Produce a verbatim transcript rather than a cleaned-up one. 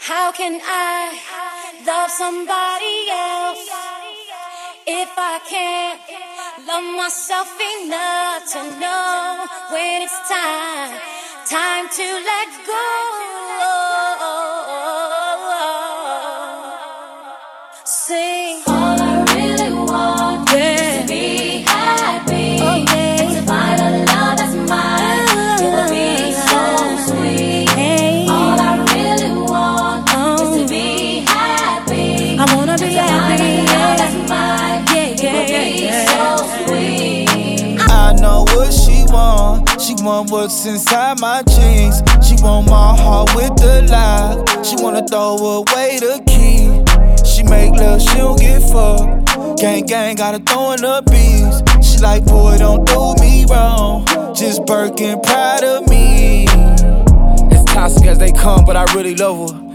How can I love somebody else if I can't love myself enough to know when it's time, time to let go? Sing. All I really want yeah. is to be happy. Oh, yeah. And to find a love that's mine. Uh, it will be so sweet. Hey. All I really want oh. is to be happy. I wanna be happy. Find a love that's mine. Yeah, yeah, it will be yeah. so sweet. I know what she want. She want what's inside my jeans. She want my heart with the lock. She wanna throw away the key. She make love, she don't get fucked. Gang, gang, gotta throw in the beats. She like, boy, don't do me wrong. Just Birkin, proud of me. As toxic as they come, but I really love her.